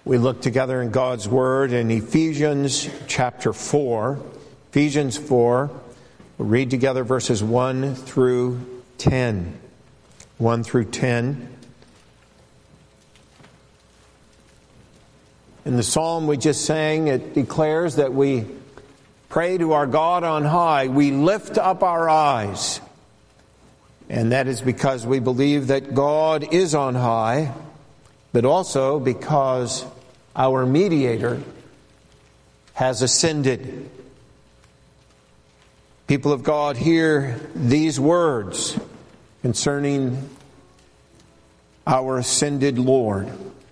We look together in God's Word in Ephesians chapter 4. Ephesians 4. We'll read together verses 1 through 10. 1 through 10. In the psalm we just sang, it declares that we pray to our God on high. We lift up our eyes. And that is because we believe that God is on high, but also because our mediator has ascended. People of God, hear these words concerning our ascended Lord.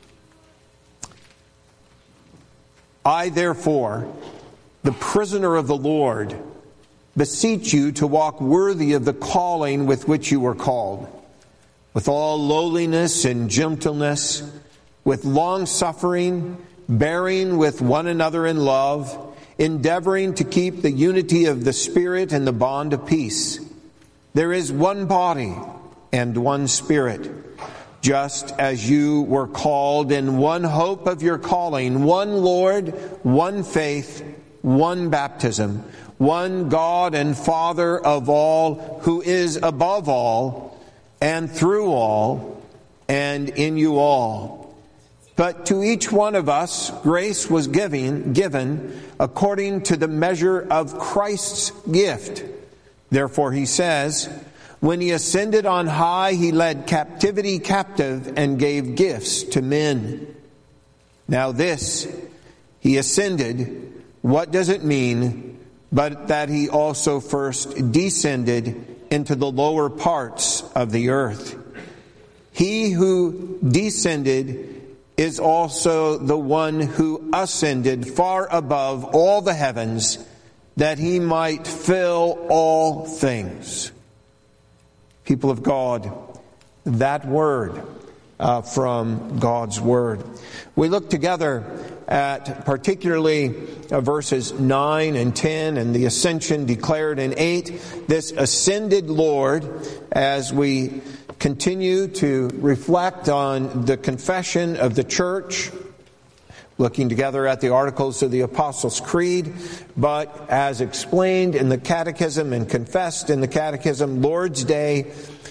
I, therefore, the prisoner of the Lord, beseech you to walk worthy of the calling with which you were called, with all lowliness and gentleness, with long-suffering, bearing with one another in love, endeavoring to keep the unity of the Spirit in the bond of peace. There is one body and one Spirit, just as you were called in one hope of your calling, one Lord, one faith, one baptism, one God and Father of all, who is above all, and through all, and in you all. But to each one of us grace was given according to the measure of Christ's gift. Therefore he says, when he ascended on high, he led captivity captive and gave gifts to men. Now this, he ascended, what does it mean? But that he also first descended into the lower parts of the earth. He who descended is also the one who ascended far above all the heavens, that he might fill all things. People of God, that word from God's Word. We look together at particularly verses 9 and 10 and the ascension declared in 8. This ascended Lord, as we continue to reflect on the confession of the church, looking together at the articles of the Apostles' Creed, but as explained in the Catechism and confessed in the Catechism, Lord's Day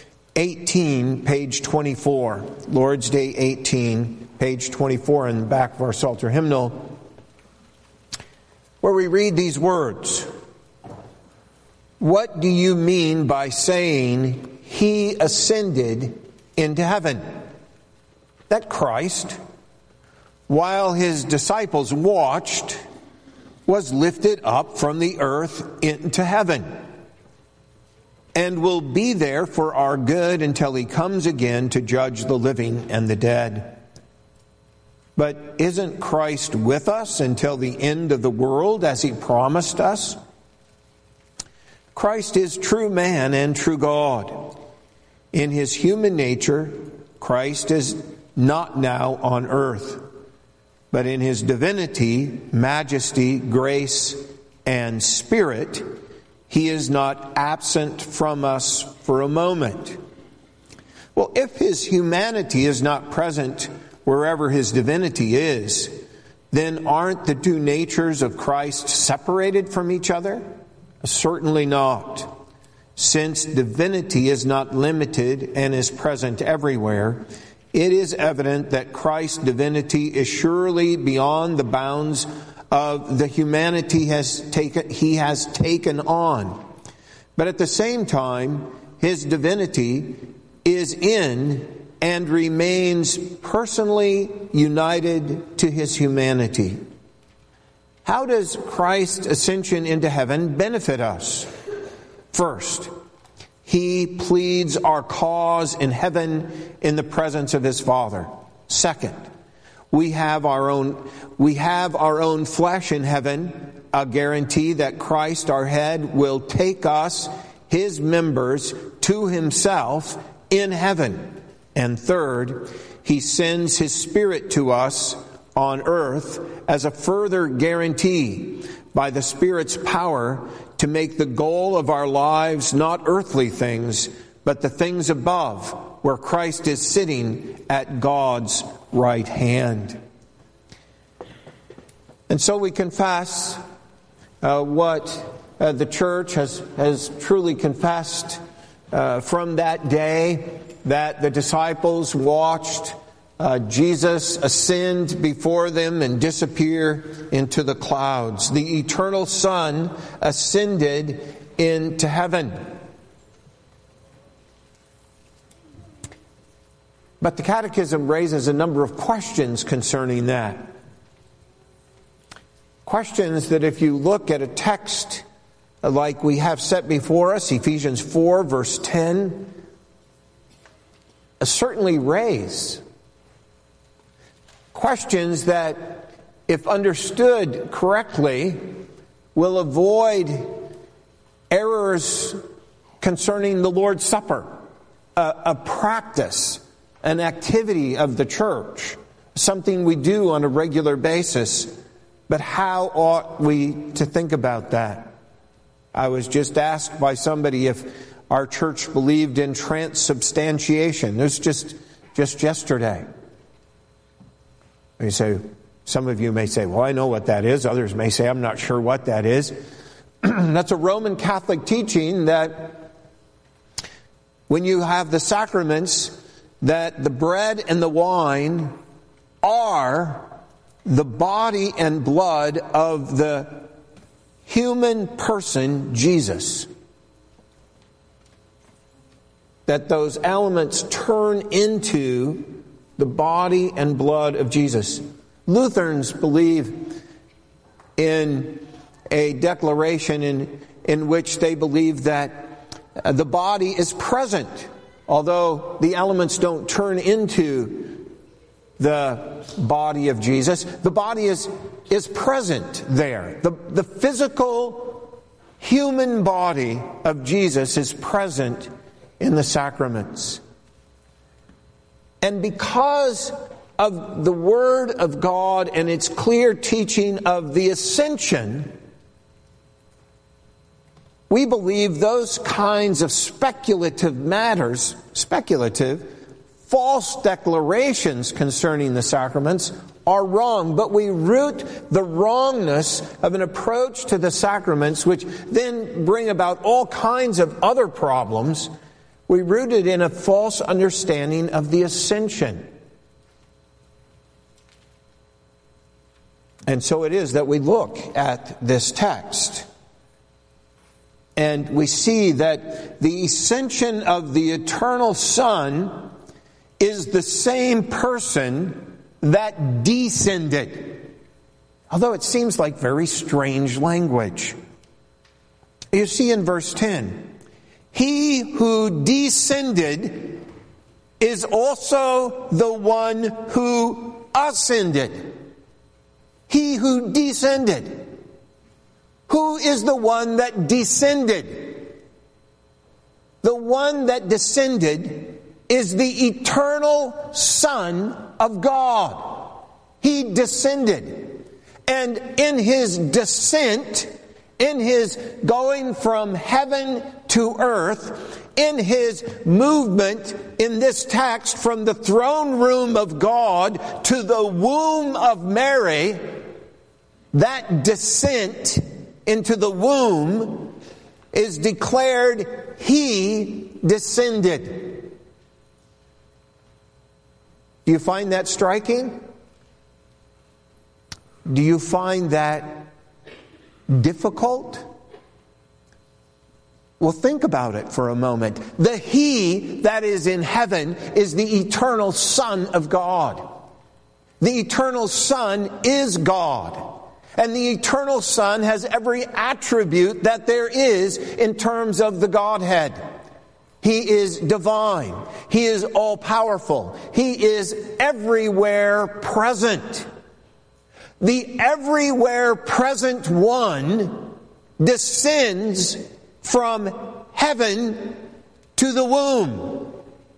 18, page 24. Lord's Day 18, page 24 in the back of our Psalter hymnal, where we read these words. What do you mean by saying he ascended into heaven? That Christ, while his disciples watched, was lifted up from the earth into heaven, and will be there for our good until he comes again to judge the living and the dead. But isn't Christ with us until the end of the world, as he promised us? Christ is true man and true God. In his human nature, Christ is not now on earth, but in his divinity, majesty, grace, and spirit, he is not absent from us for a moment. Well, if his humanity is not present wherever his divinity is, then aren't the two natures of Christ separated from each other? Certainly not. Since divinity is not limited and is present everywhere, it is evident that Christ's divinity is surely beyond the bounds of the humanity he has taken on. But at the same time, his divinity is in and remains personally united to his humanity. How does Christ's ascension into heaven benefit us? First, he pleads our cause in heaven in the presence of his Father. Second, we have our own flesh in heaven, a guarantee that Christ, our head, will take us, his members, to himself in heaven. And third, he sends his Spirit to us on earth as a further guarantee by the Spirit's power to make the goal of our lives not earthly things, but the things above, where Christ is sitting at God's right hand. And so we confess what the church has truly confessed from that day, that the disciples watched Jesus ascend before them and disappear into the clouds. The eternal Son ascended into heaven. But the Catechism raises a number of questions concerning that. Questions that if you look at a text like we have set before us, Ephesians 4, verse 10, certainly raise questions that, if understood correctly, will avoid errors concerning the Lord's Supper, a practice, an activity of the church, something we do on a regular basis. But how ought we to think about that? I was just asked by somebody if our church believed in transubstantiation. It was just yesterday. You say, some of you may say, well, I know what that is. Others may say, I'm not sure what that is. That's a Roman Catholic teaching that when you have the sacraments, that the bread and the wine are the body and blood of the human person, Jesus. That those elements turn into the body and blood of Jesus. Lutherans believe in a declaration in which they believe that the body is present, although the elements don't turn into the body of Jesus. The body is present there. The physical human body of Jesus is present in the sacraments. And because of the Word of God and its clear teaching of the ascension, we believe those kinds of speculative matters, false declarations concerning the sacraments are wrong. But we root the wrongness of an approach to the sacraments, which then bring about all kinds of other problems. We root it in a false understanding of the ascension. And so it is that we look at this text and we see that the ascension of the eternal Son is the same person that descended. Although it seems like very strange language. You see in verse 10, he who descended is also the one who ascended. He who descended. Who is the one that descended? The one that descended is the eternal Son of God. He descended. And in his descent, in his going from heaven to earth, in his movement in this text from the throne room of God to the womb of Mary, that descent into the womb is declared, he descended. Do you find that striking? Do you find that difficult? Well, think about it for a moment. The He that is in heaven is the eternal Son of God. The eternal Son is God. And the eternal Son has every attribute that there is in terms of the Godhead. He is divine. He is all-powerful. He is everywhere present. The everywhere present one descends from heaven to the womb.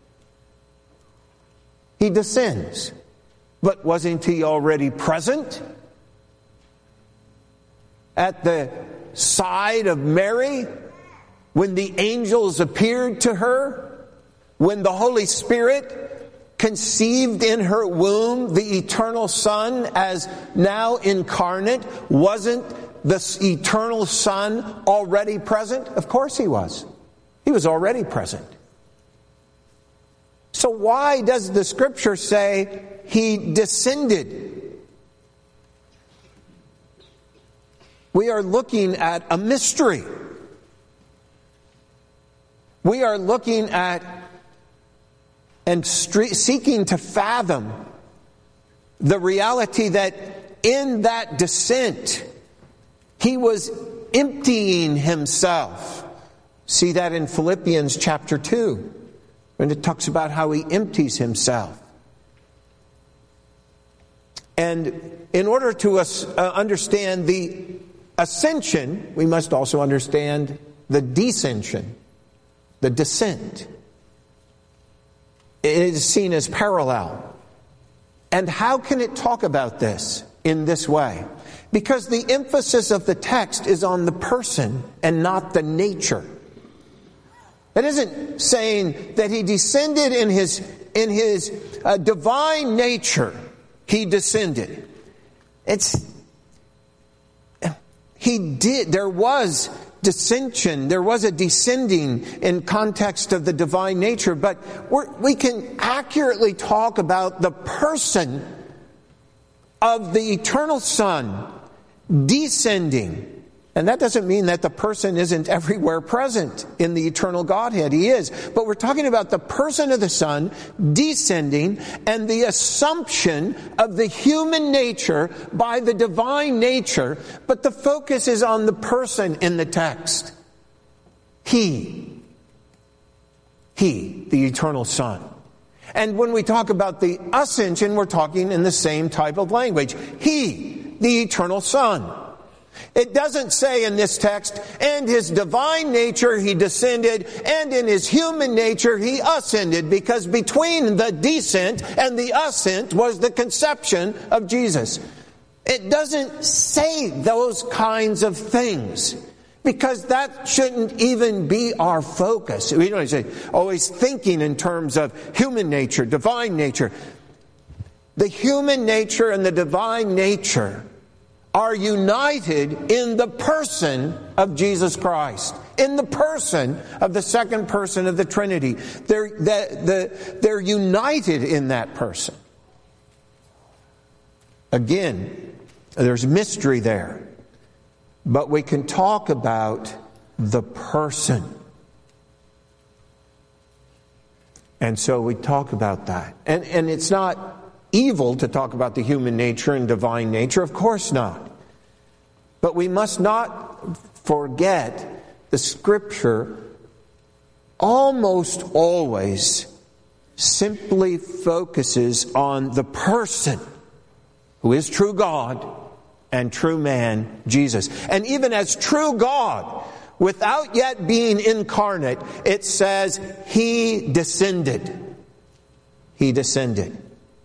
He descends. But wasn't he already present at the side of Mary when the angels appeared to her? When the Holy Spirit conceived in her womb the eternal Son as now incarnate? Wasn't the eternal Son already present? Of course he was. He was already present. So why does the Scripture say he descended? We are looking at a mystery. We are looking at and seeking to fathom the reality that in that descent, he was emptying himself. See that in Philippians chapter 2, when it talks about how he empties himself. And in order to understand the ascension, we must also understand the descension, the descent. It is seen as parallel. And how can it talk about this in this way? Because the emphasis of the text is on the person and not the nature. It isn't saying that he descended in his divine nature. He descended. There was dissension, there was a descending in context of the divine nature, but we can accurately talk about the person of the eternal Son descending. And that doesn't mean that the person isn't everywhere present in the eternal Godhead. He is. But we're talking about the person of the Son descending and the assumption of the human nature by the divine nature. But the focus is on the person in the text. He, the eternal Son. And when we talk about the ascension, we're talking in the same type of language. He, the eternal Son. It doesn't say in this text, and his divine nature he descended, and in his human nature he ascended, because between the descent and the ascent was the conception of Jesus. It doesn't say those kinds of things, because that shouldn't even be our focus. We don't say always thinking in terms of human nature, divine nature. The human nature and the divine nature are united in the person of Jesus Christ, in the person of the second person of the Trinity. They're united in that person. Again, there's mystery there, but we can talk about the person. And so we talk about that. And it's not evil to talk about the human nature and divine nature, of course not. But we must not forget the Scripture almost always simply focuses on the person who is true God and true man, Jesus. And even as true God, without yet being incarnate, it says he descended. He descended.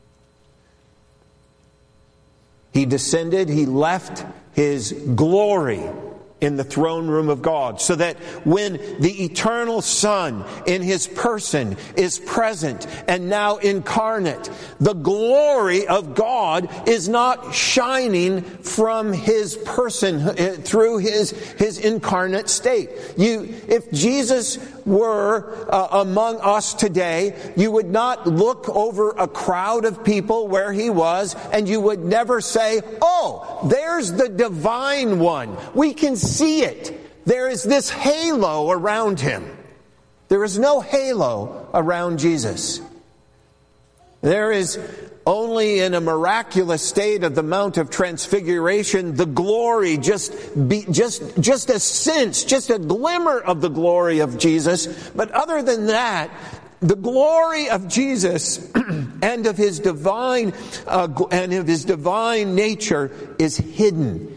He descended, he left his glory in the throne room of God, so that when the eternal Son in his person is present and now incarnate, the glory of God is not shining from his person through his incarnate state. If Jesus were among us today, you would not look over a crowd of people where he was, and you would never say, "Oh, there's the divine one. We can see it. There is this halo around him." There is no halo around Jesus. There is only in a miraculous state of the Mount of Transfiguration, the glory, just a sense, just a glimmer of the glory of Jesus. But other than that, the glory of Jesus and of his divine nature is hidden.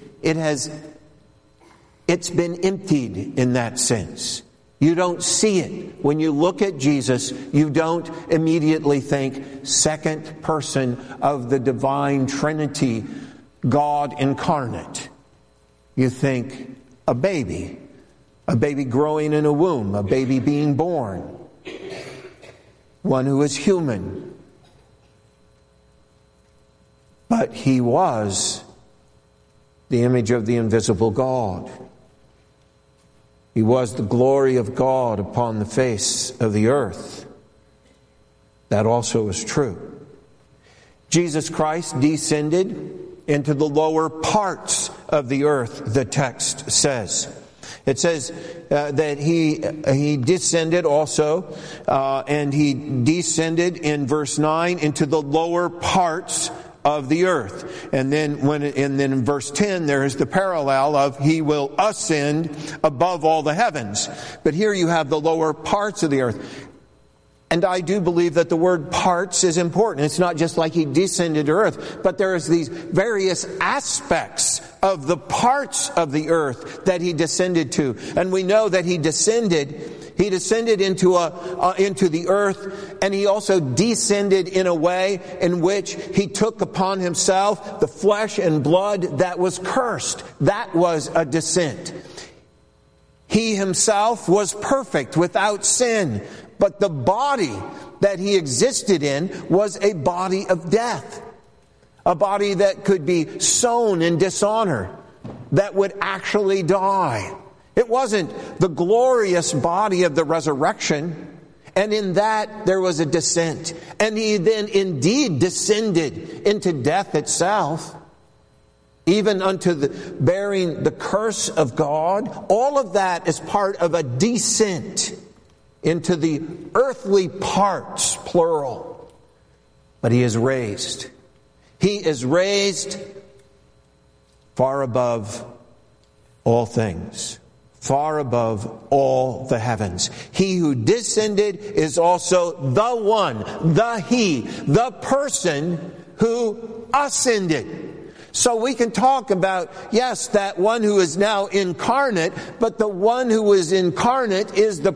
It's been emptied in that sense. You don't see it. When you look at Jesus, you don't immediately think second person of the divine Trinity, God incarnate. You think a baby growing in a womb, a baby being born, one who is human, but he was the image of the invisible God. He was the glory of God upon the face of the earth. That also is true. Jesus Christ descended into the lower parts of the earth, the text says. It says that he descended also, and he descended in verse 9 into the lower parts of the earth. And then in verse 10 there is the parallel of he will ascend above all the heavens. But here you have the lower parts of the earth. And I do believe that the word parts is important. It's not just like he descended to earth, but there's these various aspects of the parts of the earth that he descended to. And we know that he descended into the earth, and he also descended in a way in which he took upon himself the flesh and blood that was cursed. That was a descent. He himself was perfect, without sin. But the body that he existed in was a body of death. A body that could be sown in dishonor, that would actually die. It wasn't the glorious body of the resurrection. And in that there was a descent. And he then indeed descended into death itself, even unto the bearing the curse of God. All of that is part of a descent into the earthly parts, plural. But he is raised. He is raised far above all things, far above all the heavens. He who descended is also the one, the person who ascended. So we can talk about, yes, that one who is now incarnate, but the one who is incarnate is the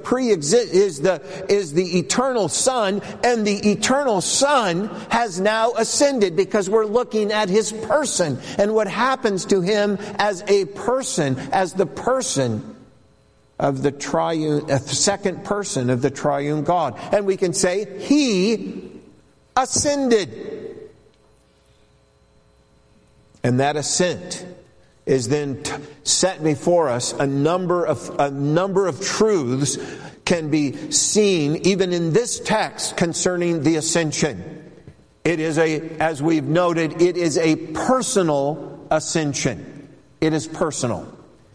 eternal Son, and the eternal Son has now ascended, because we're looking at his person and what happens to him as a person, as the person of the second person of the triune God. And we can say he ascended. And that ascent is then set before us. A number of truths can be seen even in this text concerning the ascension. It is as we've noted, it is a personal ascension. It is personal.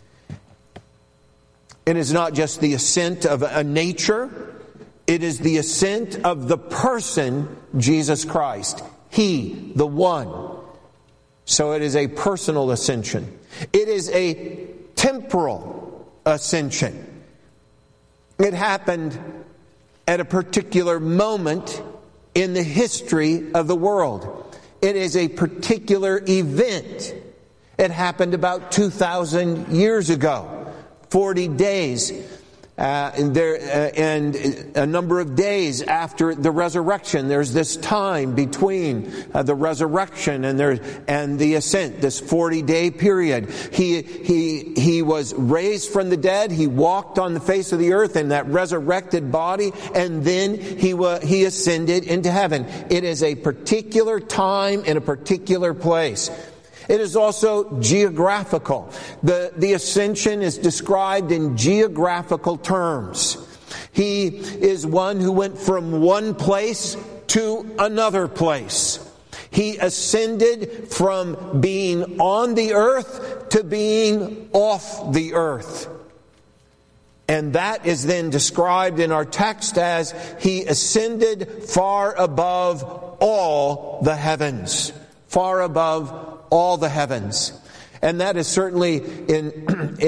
It is not just the ascent of a nature. It is the ascent of the person, Jesus Christ. He, the one. So it is a personal ascension. It is a temporal ascension. It happened at a particular moment in the history of the world. It is a particular event. It happened about 2,000 years ago, 40 days. And a number of days after the resurrection, there's this time between the resurrection and the ascent, this 40-day period. He was raised from the dead. He walked on the face of the earth in that resurrected body, and then he ascended into heaven. It is a particular time in a particular place. It is also geographical. The ascension is described in geographical terms. He is one who went from one place to another place. He ascended from being on the earth to being off the earth. And that is then described in our text as he ascended far above all the heavens. Far above all the heavens. And that is certainly in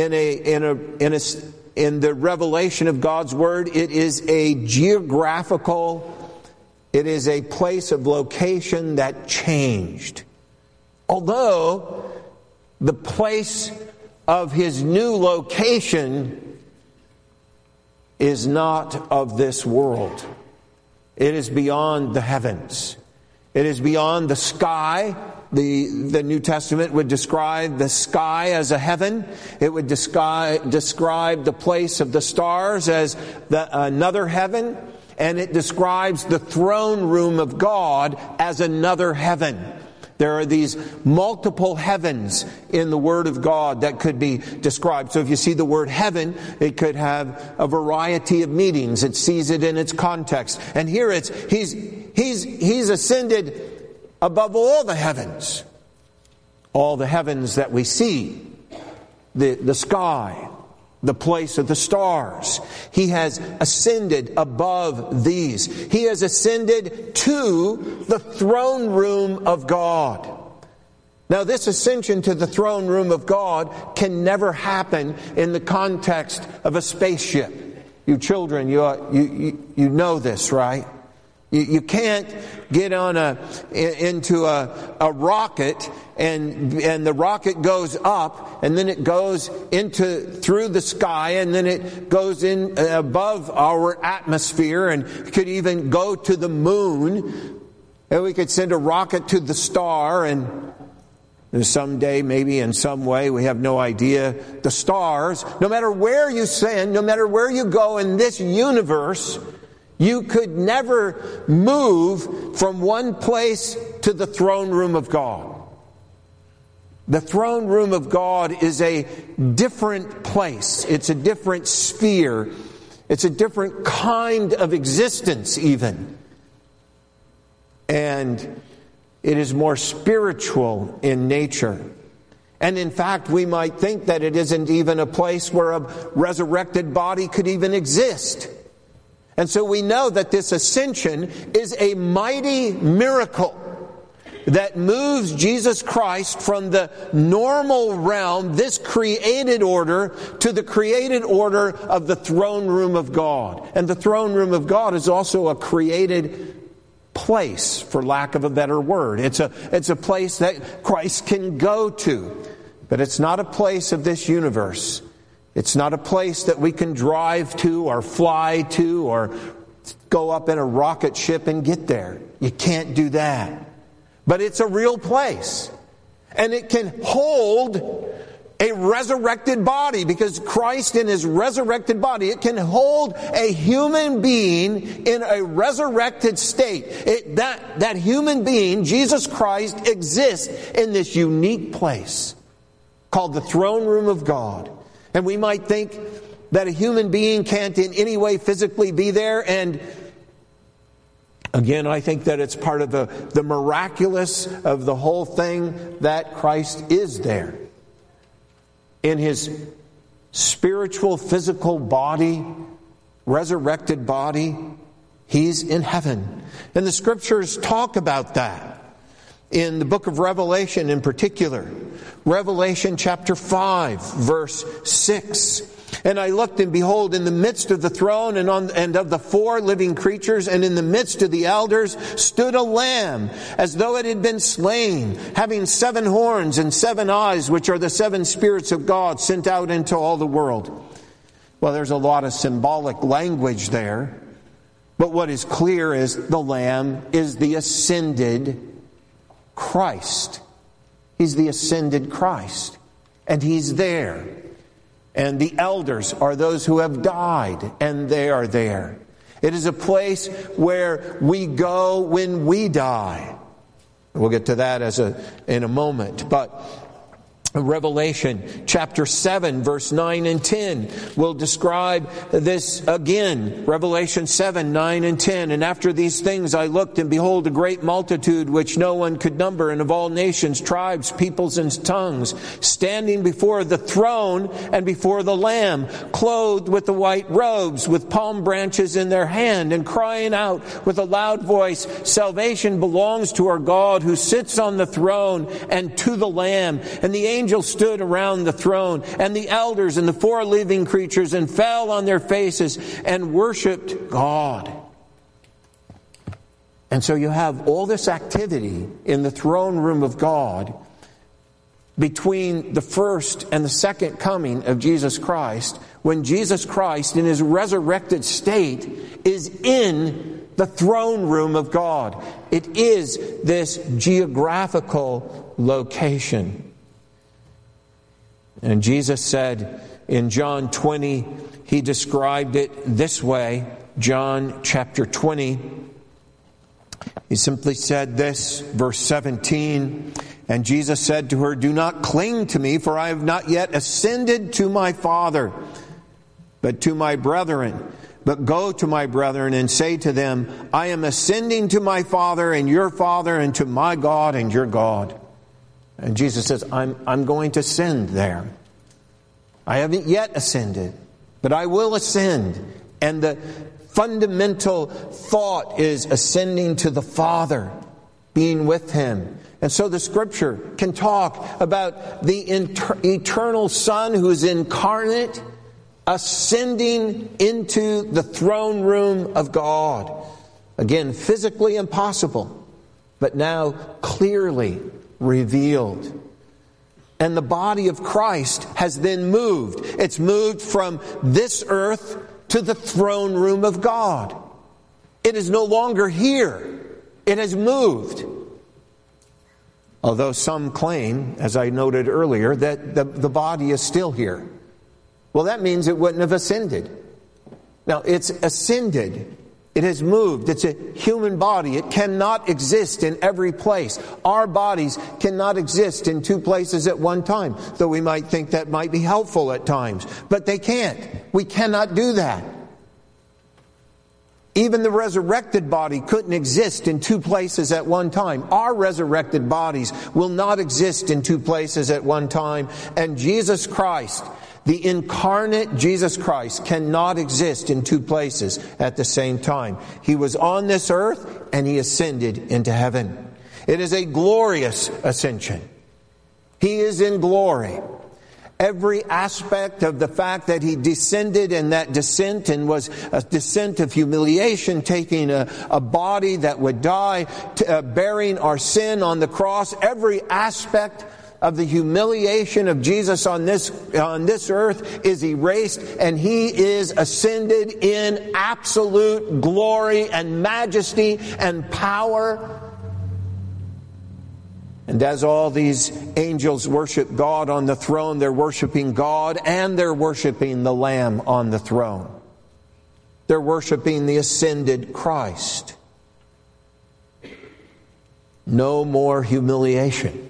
the revelation of God's Word, it is a geographical, it is a place of location that changed. Although the place of his new location is not of this world. It is beyond the heavens. It is beyond the sky. The New Testament would describe the sky as a heaven. It would describe the place of the stars as another heaven. And it describes the throne room of God as another heaven. There are these multiple heavens in the Word of God that could be described. So if you see the word heaven, it could have a variety of meanings. It sees it in its context. And here it's, He's ascended above all the heavens. All the heavens that we see. The sky. The place of the stars. He has ascended above these. He has ascended to the throne room of God. Now, this ascension to the throne room of God can never happen in the context of a spaceship. You children, you know this, right? You can't get into a rocket and the rocket goes up and then it goes through the sky and then it goes in above our atmosphere and could even go to the moon. And we could send a rocket to the star, and someday, maybe in some way, we have no idea, the stars, no matter where you send, no matter where you go in this universe, you could never move from one place to the throne room of God. The throne room of God is a different place. It's a different sphere. It's a different kind of existence even. And it is more spiritual in nature. And in fact, we might think that it isn't even a place where a resurrected body could even exist. And so we know that this ascension is a mighty miracle that moves Jesus Christ from the normal realm, this created order, to the created order of the throne room of God. And the throne room of God is also a created place, for lack of a better word. It's a place that Christ can go to. But it's not a place of this universe. It's not a place that we can drive to or fly to or go up in a rocket ship and get there. You can't do that. But it's a real place. And it can hold a resurrected body, because Christ in His resurrected body, it can hold a human being in a resurrected state. That human being, Jesus Christ, exists in this unique place called the throne room of God. And we might think that a human being can't in any way physically be there. And again, I think that it's part of the miraculous of the whole thing that Christ is there. In His spiritual, physical body, resurrected body, He's in heaven. And the Scriptures talk about that. In the book of Revelation in particular, Revelation chapter 5, verse 6. And I looked, and behold, in the midst of the throne and of the four living creatures, and in the midst of the elders, stood a lamb, as though it had been slain, having 7 horns and 7 eyes, which are the 7 spirits of God sent out into all the world. Well, there's a lot of symbolic language there. But what is clear is the lamb is the ascended Christ. He's the ascended Christ. And He's there. And the elders are those who have died, and they are there. It is a place where we go when we die. We'll get to that in a moment. But Revelation chapter 7, verse 9 and 10 will describe this again. Revelation 7, 9 and 10. And after these things I looked, and behold, a great multitude which no one could number, and of all nations, tribes, peoples, and tongues, standing before the throne and before the Lamb, clothed with the white robes, with palm branches in their hand, and crying out with a loud voice, Salvation belongs to our God who sits on the throne and to the Lamb. And the angels stood around the throne, and the elders and the 4 living creatures, and fell on their faces and worshipped God. And so you have all this activity in the throne room of God between the first and the second coming of Jesus Christ, when Jesus Christ in His resurrected state is in the throne room of God. It is this geographical location. And Jesus said in John 20, He described it this way, John chapter 20, He simply said this, verse 17, and Jesus said to her, "Do not cling to me, for I have not yet ascended to my Father, but to my brethren. But go to my brethren and say to them, I am ascending to my Father and your Father, and to my God and your God." And Jesus says, I'm going to ascend there. I haven't yet ascended, but I will ascend. And the fundamental thought is ascending to the Father, being with Him. And so the Scripture can talk about the eternal Son who is incarnate, ascending into the throne room of God. Again, physically impossible, but now clearly revealed. And the body of Christ has then moved. It's moved from this earth to the throne room of God. It is no longer here. It has moved. Although some claim, as I noted earlier, that the body is still here. Well, that means it wouldn't have ascended. Now, it's ascended. It has moved. It's a human body. It cannot exist in every place. Our bodies cannot exist in two places at one time, though we might think that might be helpful at times. But they can't. We cannot do that. Even the resurrected body couldn't exist in two places at one time. Our resurrected bodies will not exist in two places at one time. And Jesus Christ, the incarnate Jesus Christ, cannot exist in two places at the same time. He was on this earth and He ascended into heaven. It is a glorious ascension. He is in glory. Every aspect of the fact that He descended and that descent, and was a descent of humiliation, taking a body that would die, bearing our sin on the cross, every aspect of the humiliation of Jesus on this earth is erased, and He is ascended in absolute glory and majesty and power. And as all these angels worship God on the throne, they're worshiping God and they're worshiping the Lamb on the throne. They're worshiping the ascended Christ. No more humiliation,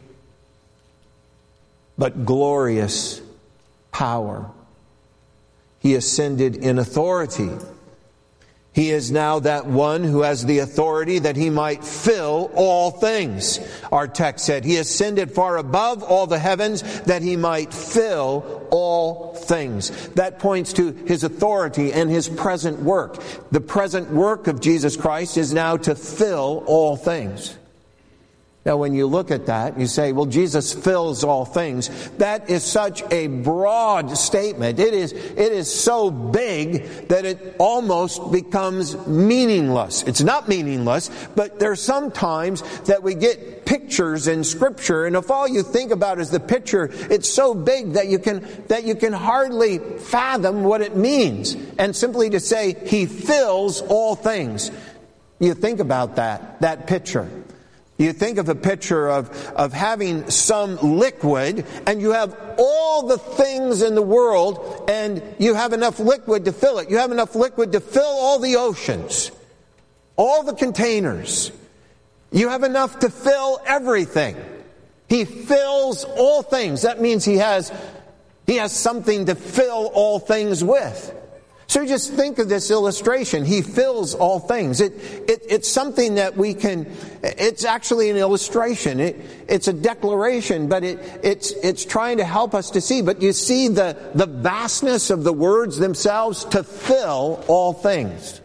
but glorious power. He ascended in authority. He is now that one who has the authority that He might fill all things. Our text said, He ascended far above all the heavens that He might fill all things. That points to His authority and His present work. The present work of Jesus Christ is now to fill all things. Now, when you look at that, you say, well, Jesus fills all things. That is such a broad statement. It is so big that it almost becomes meaningless. It's not meaningless, but there's sometimes that we get pictures in Scripture, and if all you think about is the picture, it's so big that you can hardly fathom what it means. And simply to say, He fills all things. You think about that picture. You think of a picture of having some liquid, and you have all the things in the world, and you have enough liquid to fill it. You have enough liquid to fill all the oceans, all the containers. You have enough to fill everything. He fills all things. That means He has something to fill all things with. So just think of this illustration. He fills all things. It's something that we can, it's actually an illustration. It's a declaration, but it's trying to help us to see. But you see the vastness of the words themselves, to fill all things.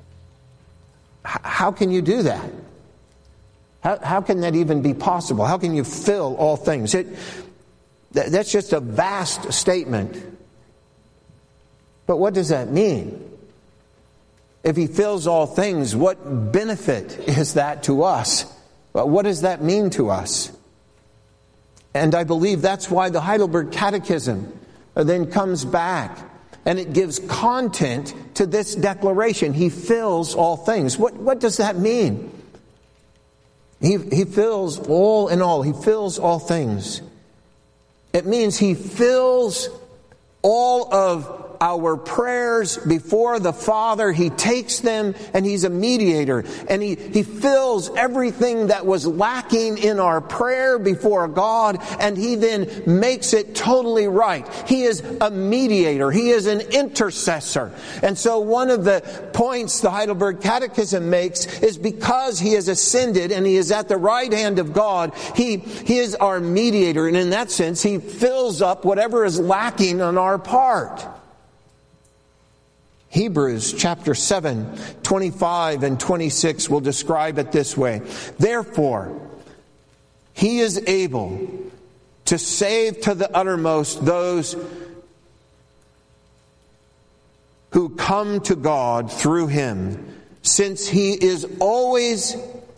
How can you do that? How can that even be possible? How can you fill all things? That's just a vast statement. But what does that mean? If He fills all things, what benefit is that to us? What does that mean to us? And I believe that's why the Heidelberg Catechism then comes back, and it gives content to this declaration. He fills all things. What does that mean? He fills all in all. He fills all things. It means He fills all of our prayers before the Father. He takes them and He's a mediator. And He fills everything that was lacking in our prayer before God, and He then makes it totally right. He is a mediator. He is an intercessor. And so one of the points the Heidelberg Catechism makes is because He has ascended and He is at the right hand of God, He is our mediator. And in that sense, He fills up whatever is lacking on our part. Hebrews chapter 7, 25 and 26 will describe it this way. Therefore, He is able to save to the uttermost those who come to God through Him, since He always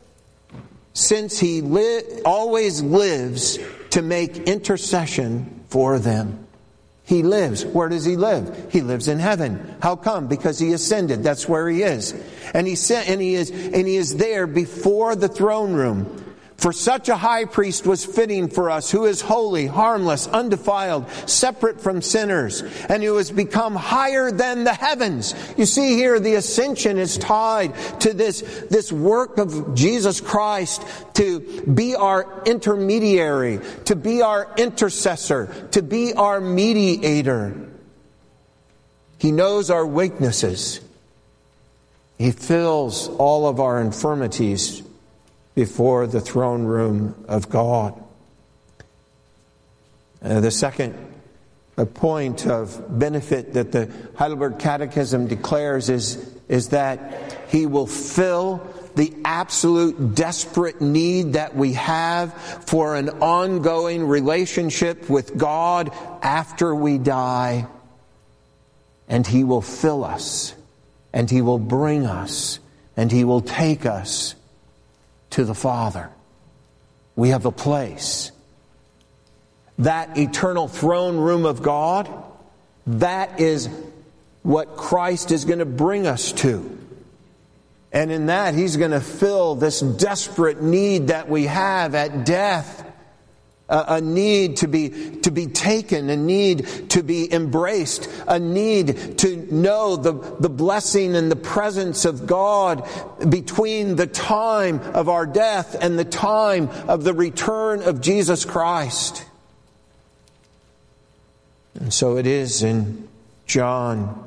lives to make intercession for them. He lives. Where does He live? He lives in heaven. How come? Because He ascended. That's where He is. And He is there before the throne room. For such a high priest was fitting for us, who is holy, harmless, undefiled, separate from sinners, and who has become higher than the heavens. You see here, the ascension is tied to this work of Jesus Christ to be our intermediary, to be our intercessor, to be our mediator. He knows our weaknesses. He fills all of our infirmities before the throne room of God. The second point of benefit that the Heidelberg Catechism declares is that He will fill the absolute desperate need that we have for an ongoing relationship with God after we die. And He will fill us, and He will bring us, and He will take us to the Father. We have a place. That eternal throne room of God, that is what Christ is going to bring us to. And in that, He's going to fill this desperate need that we have at death. A need to be taken, a need to be embraced, a need to know the blessing and the presence of God between the time of our death and the time of the return of Jesus Christ. And so it is in John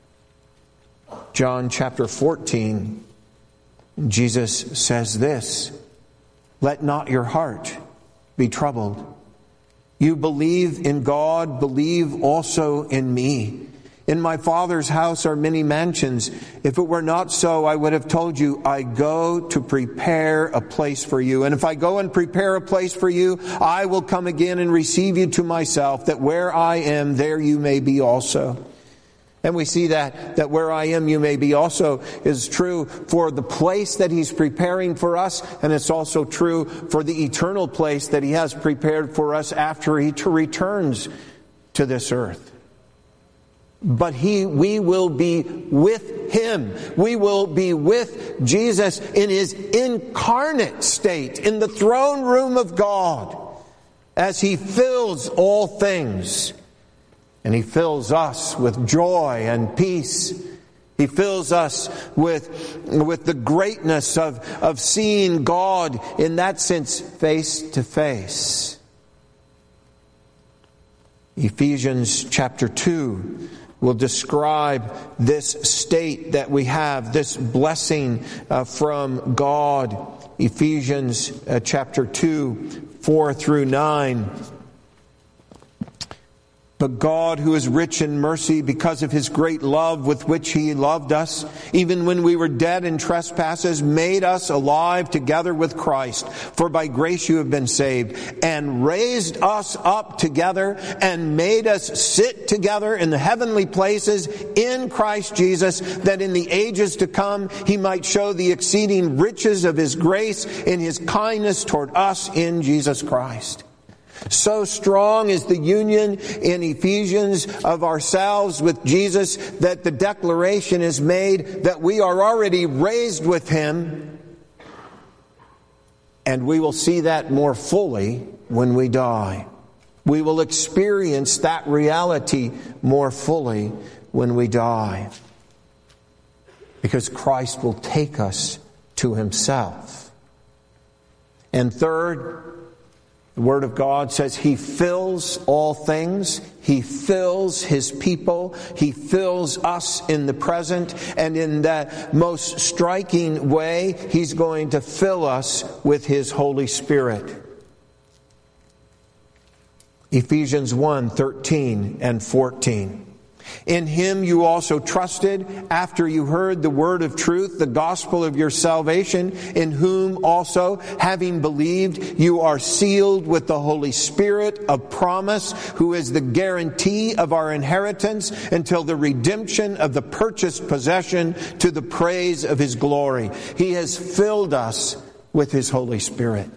chapter 14. Jesus says this, "Let not your heart be troubled. You believe in God, believe also in me. In my Father's house are many mansions. If it were not so, I would have told you, I go to prepare a place for you. And if I go and prepare a place for you, I will come again and receive you to myself, that where I am, there you may be also." And we see that where I am, you may be also is true for the place that He's preparing for us. And it's also true for the eternal place that He has prepared for us after He returns to this earth. But we will be with Him. We will be with Jesus in His incarnate state, in the throne room of God, as He fills all things. And He fills us with joy and peace. He fills us with the greatness of seeing God in that sense face to face. Ephesians chapter 2 will describe this state that we have, this blessing from God. Ephesians chapter 2, 4 through 9. But God, who is rich in mercy, because of His great love with which He loved us, even when we were dead in trespasses, made us alive together with Christ. For by grace you have been saved, and raised us up together, and made us sit together in the heavenly places in Christ Jesus, that in the ages to come He might show the exceeding riches of His grace in His kindness toward us in Jesus Christ. So strong is the union in Ephesians of ourselves with Jesus that the declaration is made that we are already raised with Him, and we will see that more fully when we die. We will experience that reality more fully when we die. Because Christ will take us to Himself. And third, the Word of God says He fills all things. He fills His people. He fills us in the present. And in that most striking way, He's going to fill us with His Holy Spirit. Ephesians 1:13 and 14. In Him you also trusted, after you heard the word of truth, the gospel of your salvation, in whom also, having believed, you are sealed with the Holy Spirit of promise, who is the guarantee of our inheritance until the redemption of the purchased possession, to the praise of His glory. He has filled us with His Holy Spirit,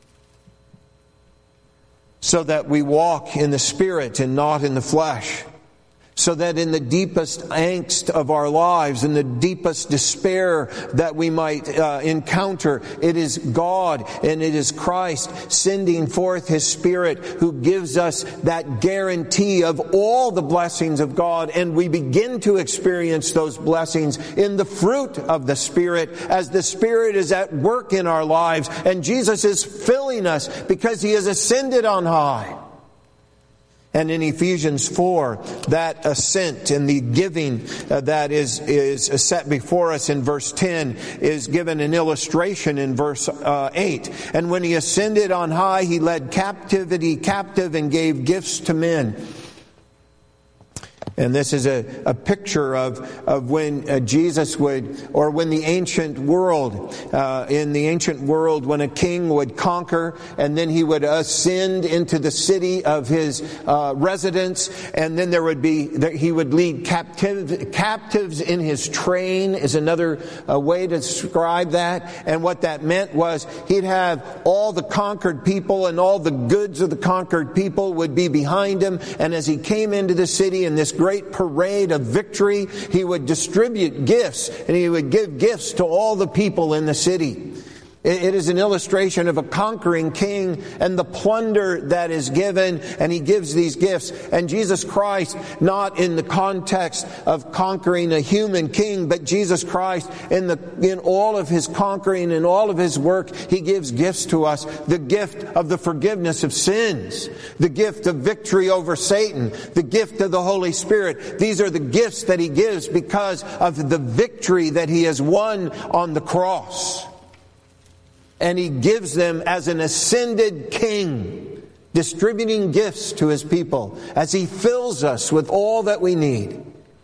so that we walk in the Spirit and not in the flesh. So that in the deepest angst of our lives, in the deepest despair that we might encounter, it is God and it is Christ sending forth His Spirit who gives us that guarantee of all the blessings of God. And we begin to experience those blessings in the fruit of the Spirit as the Spirit is at work in our lives. And Jesus is filling us because He has ascended on high. And in Ephesians 4, that ascent and the giving that is set before us in verse 10 is given an illustration in verse 8. And when He ascended on high, He led captivity captive and gave gifts to men. And this is a picture of when Jesus would, or when the ancient world, in the ancient world, when a king would conquer and then he would ascend into the city of his residence, and then he would lead captives in his train, is another way to describe that. And what that meant was he'd have all the conquered people and all the goods of the conquered people would be behind him. And as he came into the city in this great parade of victory, he would distribute gifts, and he would give gifts to all the people in the city. It is an illustration of a conquering king and the plunder that is given, and he gives these gifts. And Jesus Christ, not in the context of conquering a human king, but Jesus Christ in all of His conquering and all of His work, He gives gifts to us. The gift of the forgiveness of sins, the gift of victory over Satan, the gift of the Holy Spirit. These are the gifts that He gives because of the victory that He has won on the cross. And He gives them as an ascended king, distributing gifts to His people as He fills us with all that we need.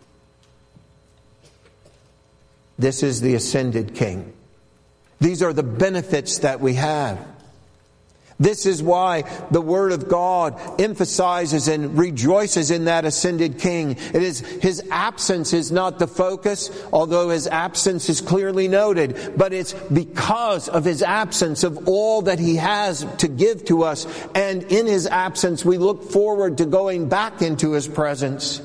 This is the ascended king. These are the benefits that we have. This is why the Word of God emphasizes and rejoices in that ascended King. It is His absence is not the focus, although His absence is clearly noted, but it's because of His absence of all that He has to give to us. And in His absence, we look forward to going back into His presence,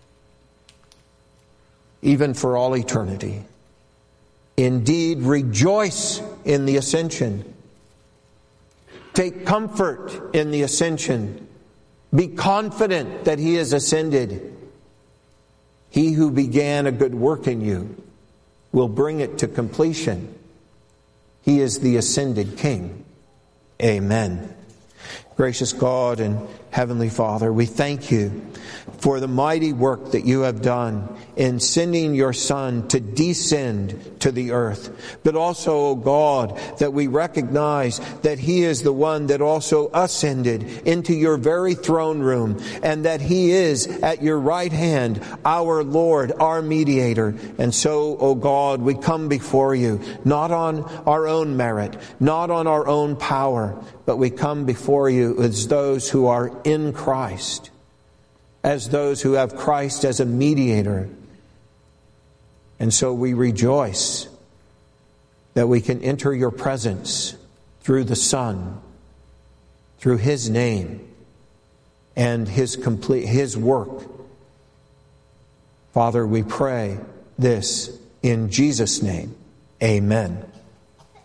even for all eternity. Indeed, rejoice in the ascension. Take comfort in the ascension. Be confident that He has ascended. He who began a good work in you will bring it to completion. He is the ascended King. Amen. Gracious God and Heavenly Father, we thank You for the mighty work that You have done in sending Your Son to descend to the earth. But also, O God, that we recognize that He is the one that also ascended into Your very throne room, and that He is at Your right hand, our Lord, our mediator. And so, O God, we come before You, not on our own merit, not on our own power, but we come before You as those who are in Christ, as those who have Christ as a mediator. And so we rejoice that we can enter Your presence through the Son, through His name, and His work. Father, we pray this in Jesus' name. Amen.